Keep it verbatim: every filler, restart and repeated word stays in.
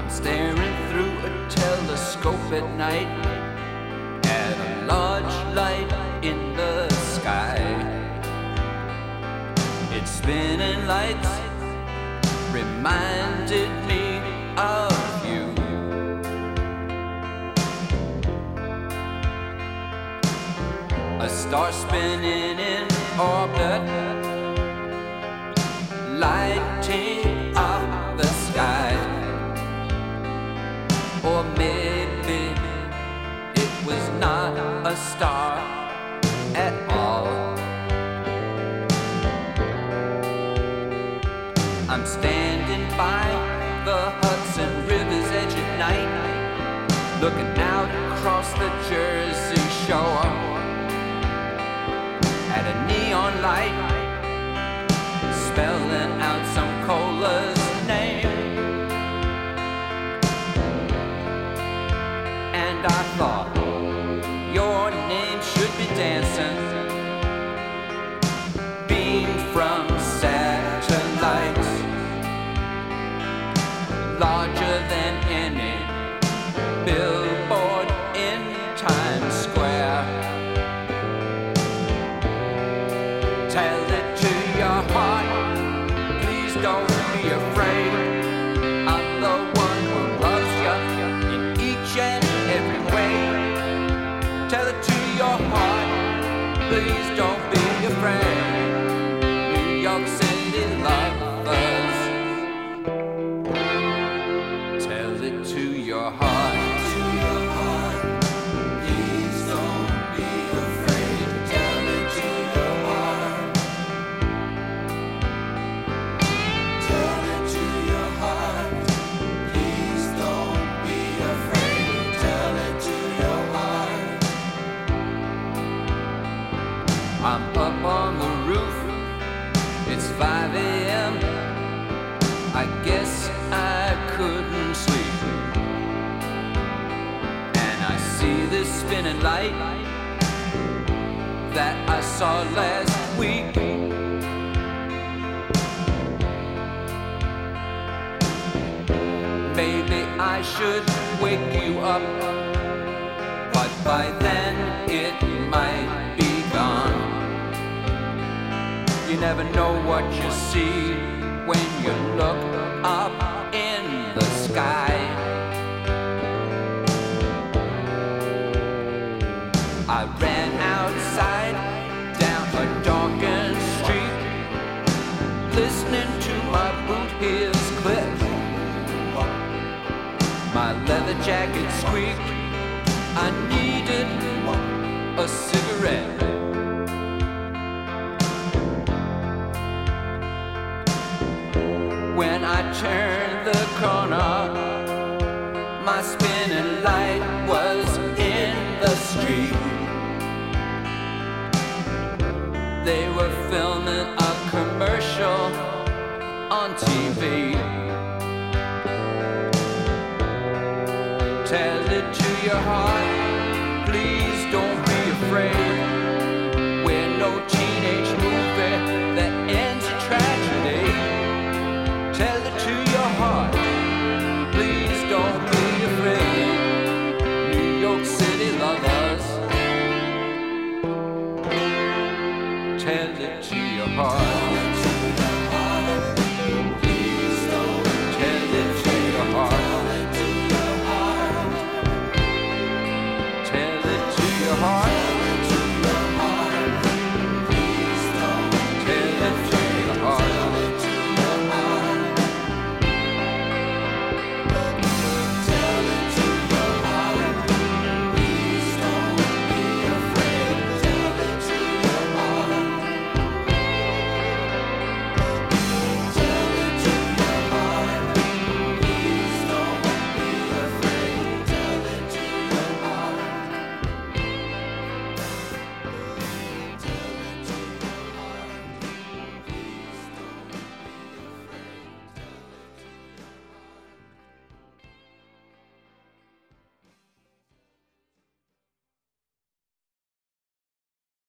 I'm staring through a telescope at night at a large light in the sky. Its spinning lights reminded me of you. A star spinning in orbit, lighting up the sky. Or maybe it was not a star at all. I'm standing by the Hudson River's edge at night, looking out across the Jersey Shore at a neon light spelling out some coala's name. And I thought your name should be dancing, beamed from satellites larger than any billboard in Times Square. Tell it to your heart, please don't be afraid. I'm the one who loves you in each and every way. Tell it to your heart, please don't be afraid. New York City lovers, tell it to your heart. To your heart, please don't be afraid. Tell it to your heart. Tell it to your heart, please don't be afraid. Tell it to your heart. I'm up on the roof, it's five a.m. I guess I couldn't sleep, and I see this spinning light that I saw last week. Maybe I should wake you up, but by then it might be gone. You never know what you see when you look up in the sky. I ran outside down a darkened street, listening to my boot heels click. My leather jacket squeaked. I needed a cigarette. When I turned the corner, my spinning light was in the street. They were filming a commercial on T V. Tell it to your heart, please don't be afraid. We're no teenage movie that ends in tragedy. Tell it to your heart, please don't be afraid. New York City lovers, tell it to your heart.